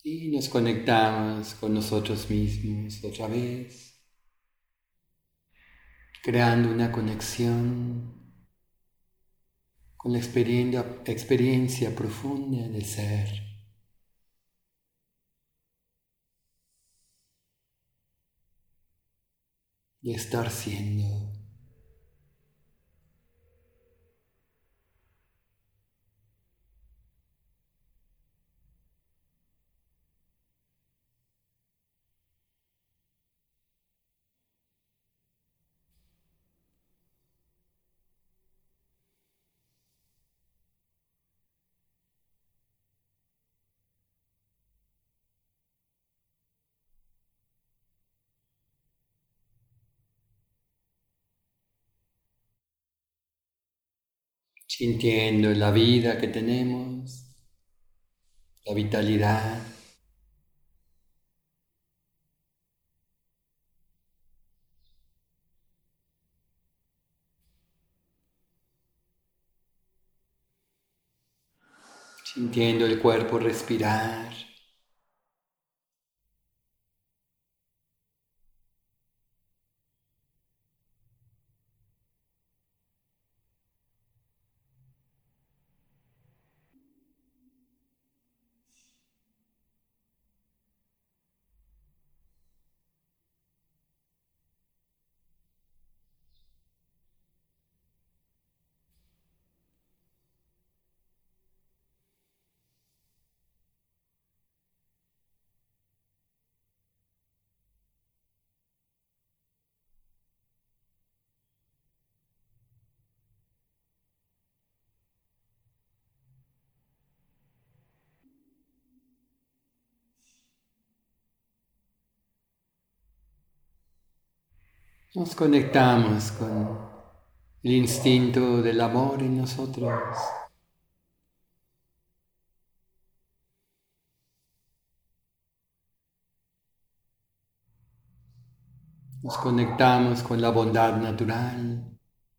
Y nos conectamos con nosotros mismos otra vez, creando una conexión con la experiencia profunda de ser, de estar siendo. Sintiendo la vida que tenemos, la vitalidad, sintiendo el cuerpo respirar, nos conectamos con el instinto del amor en nosotros. Nos conectamos con la bondad natural.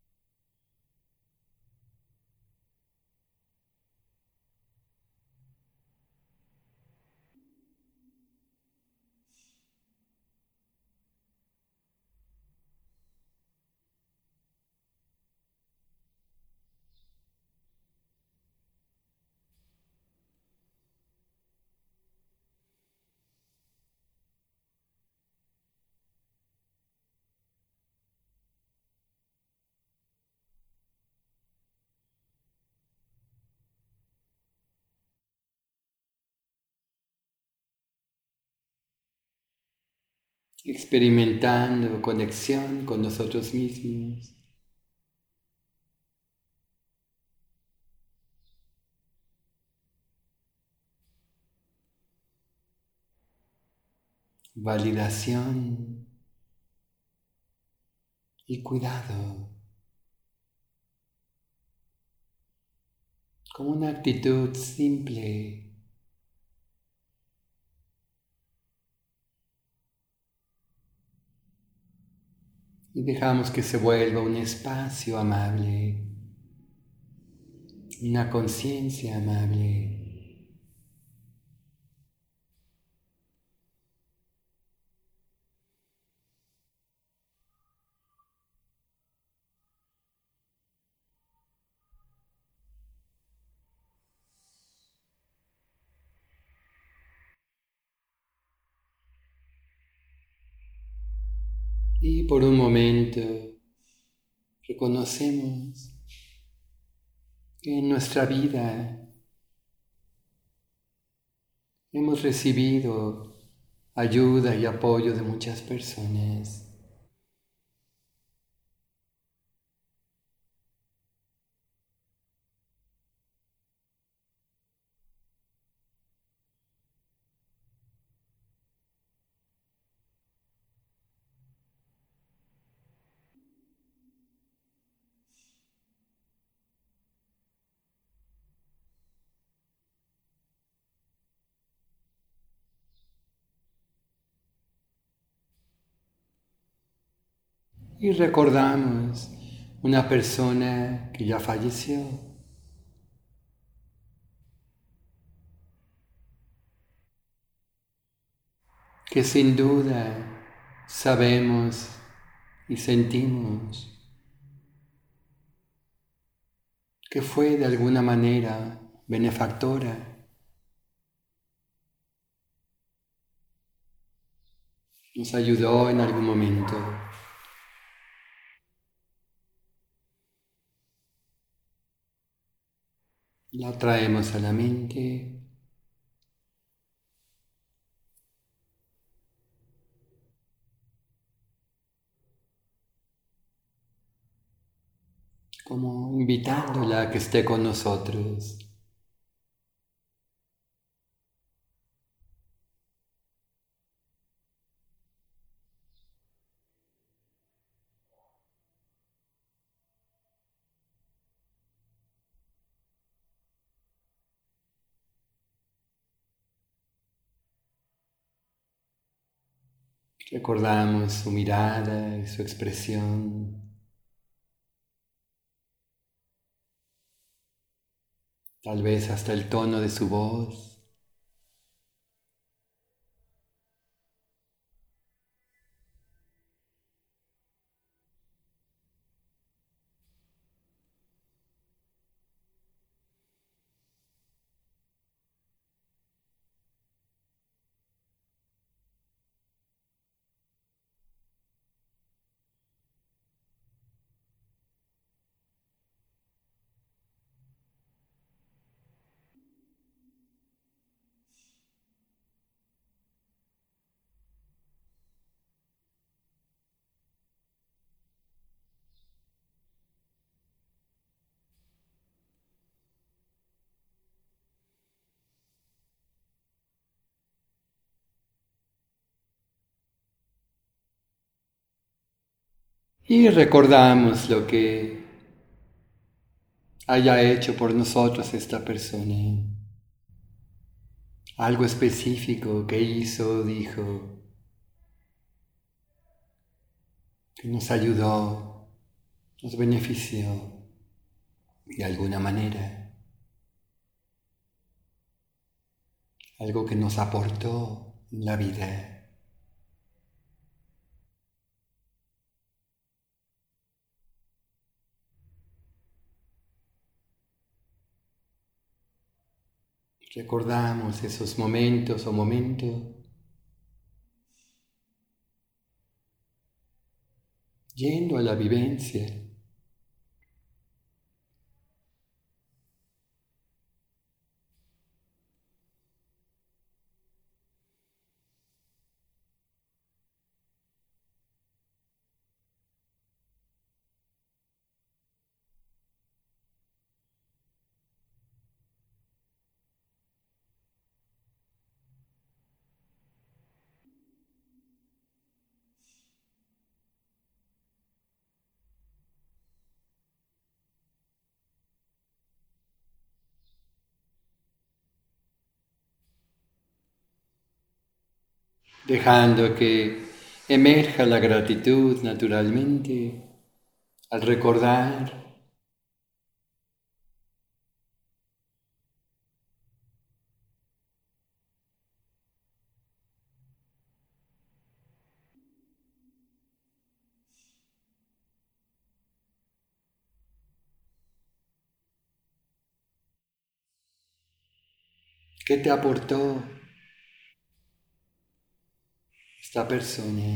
Experimentando conexión con nosotros mismos, validación y cuidado, como una actitud simple, y dejamos que se vuelva un espacio amable, una conciencia amable. Y por un momento reconocemos que en nuestra vida hemos recibido ayuda y apoyo de muchas personas. Y recordamos una persona que ya falleció. . que sin duda sabemos y sentimos que fue de alguna manera benefactora, nos ayudó en algún momento. La traemos a la mente como invitándola a que esté con nosotros. Recordamos su mirada y su expresión, tal vez hasta el tono de su voz. Y recordamos lo que haya hecho por nosotros esta persona, algo específico que hizo, dijo, que nos ayudó, nos benefició de alguna manera, algo que nos aportó en la vida. Recordamos esos momentos o momentos yendo a la vivencia. Dejando que emerja la gratitud naturalmente al recordar qué te aportó esta persona.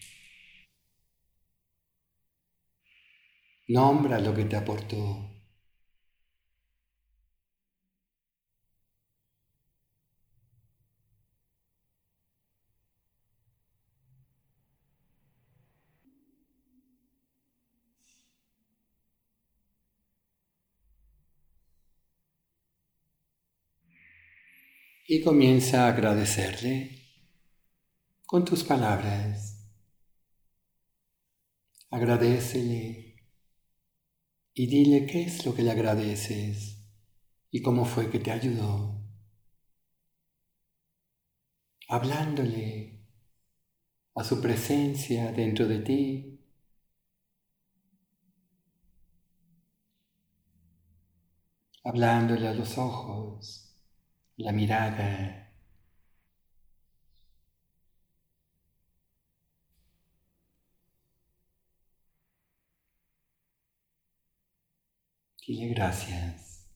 Nombra lo que te aportó. Y comienza a agradecerle con tus palabras. Agradécele y dile qué es lo que le agradeces y cómo fue que te ayudó. Hablándole a su presencia dentro de ti, hablándole a los ojos, la mirada, Dile gracias.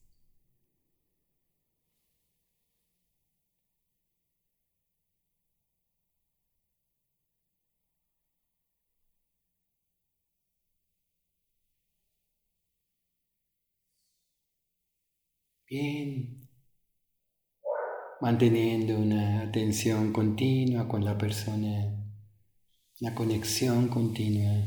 Bien, manteniendo una atención continua con la persona, una conexión continua.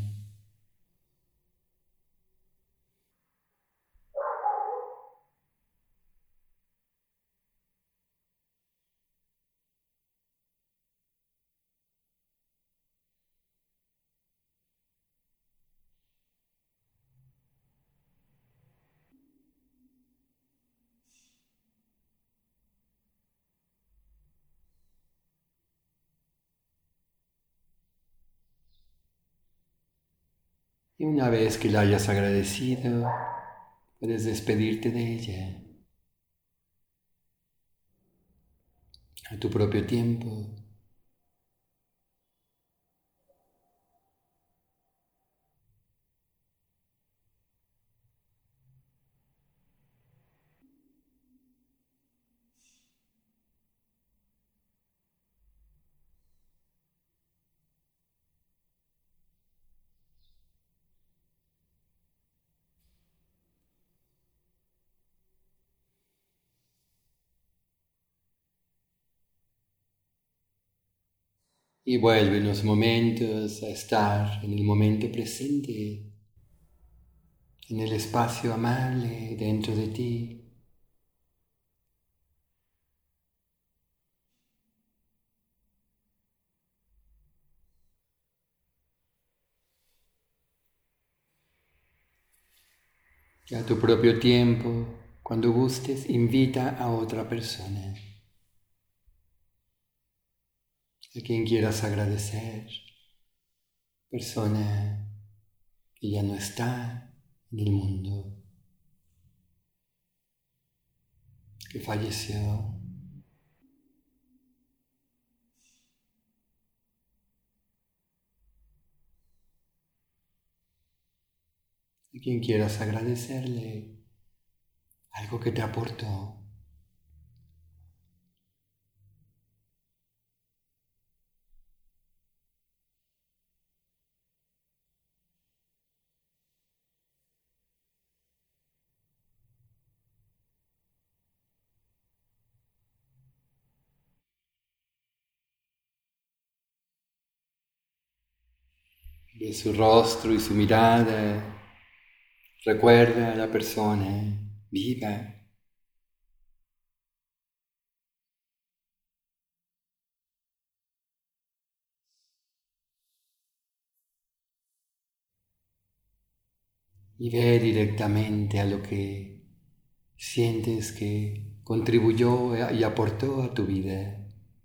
Y una vez que la hayas agradecido, puedes despedirte de ella a tu propio tiempo. Y vuelve unos momentos a estar en el momento presente, en el espacio amable dentro de ti. Y a tu propio tiempo, cuando gustes, invita a otra persona, a quien quieras agradecer, persona que ya no está en el mundo, que falleció. A quien quieras agradecerle algo que te aportó. De su rostro y su mirada, recuerda a la persona viva. Y ve directamente a lo que sientes que contribuyó y aportó a tu vida.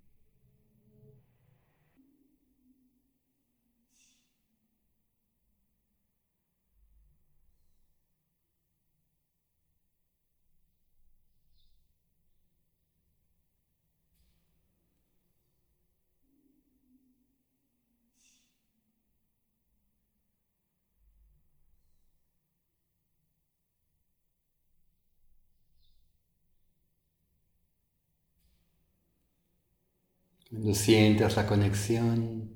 Cuando sientas la conexión,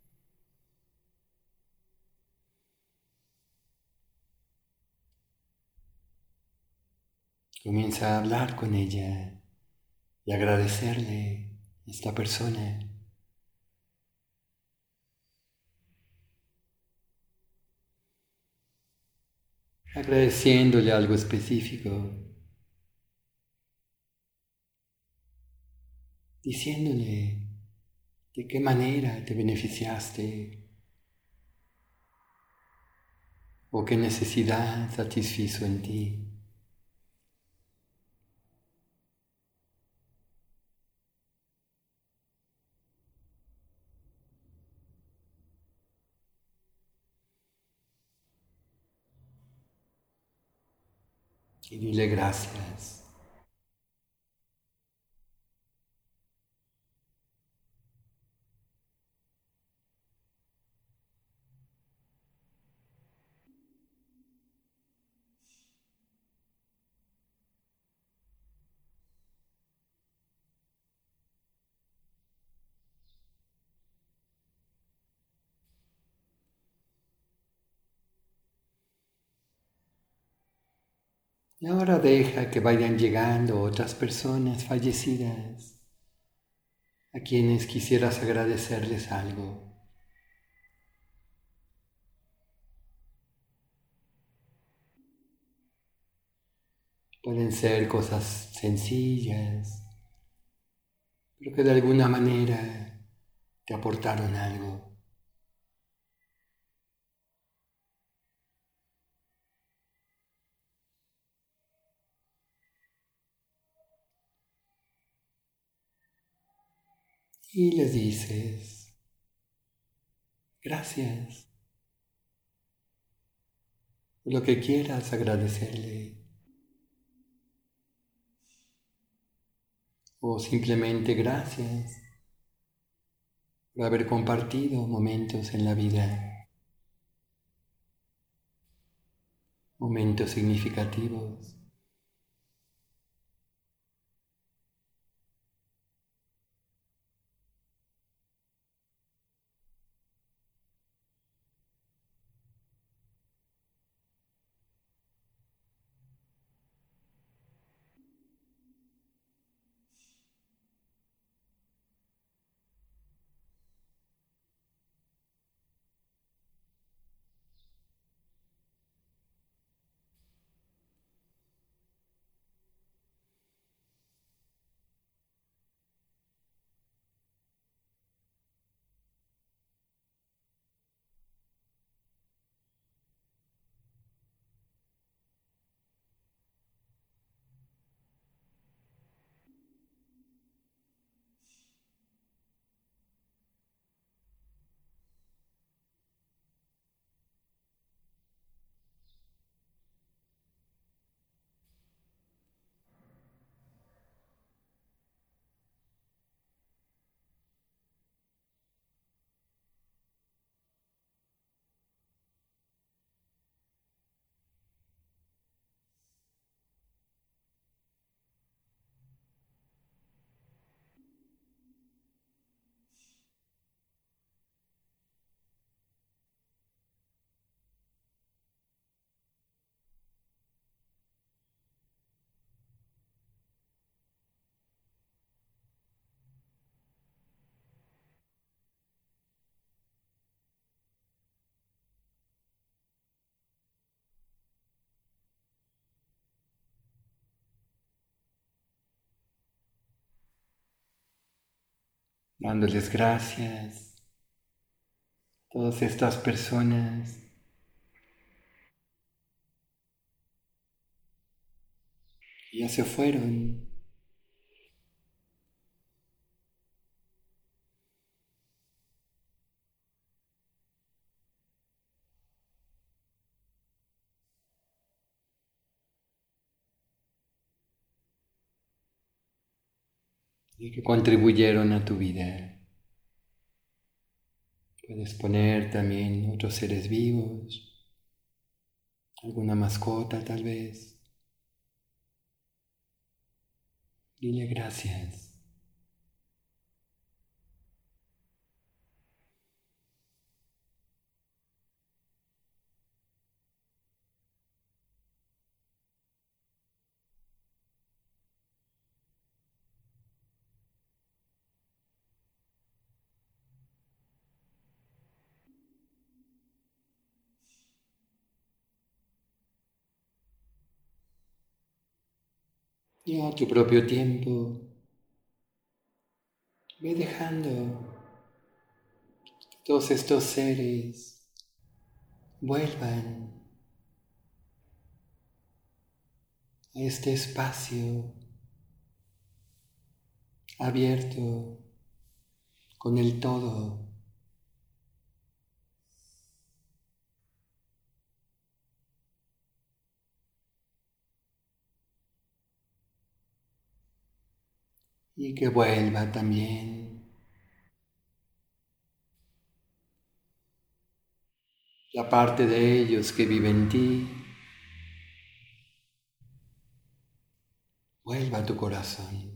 comienza a hablar con ella y agradecerle a esta persona, agradeciéndole algo específico, diciéndole de qué manera te beneficiaste o qué necesidad satisfizo en ti. Y dile gracias. Y ahora deja que vayan llegando otras personas fallecidas a quienes quisieras agradecerles algo. Pueden ser cosas sencillas, pero que de alguna manera te aportaron algo. Y les dices, gracias, por lo que quieras agradecerle, o simplemente gracias por haber compartido momentos en la vida, momentos significativos. Dándoles gracias a todas estas personas que ya se fueron y que contribuyeron a tu vida. Puedes poner también otros seres vivos, alguna mascota tal vez. Dile gracias. Y a tu propio tiempo, ve dejando que todos estos seres vuelvan a este espacio abierto con el todo. Y que vuelva también la parte de ellos que vive en ti, vuelva a tu corazón.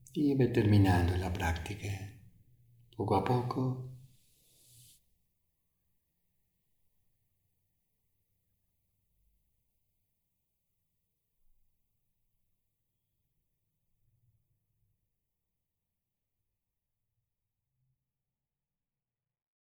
y ve terminando la práctica poco a poco.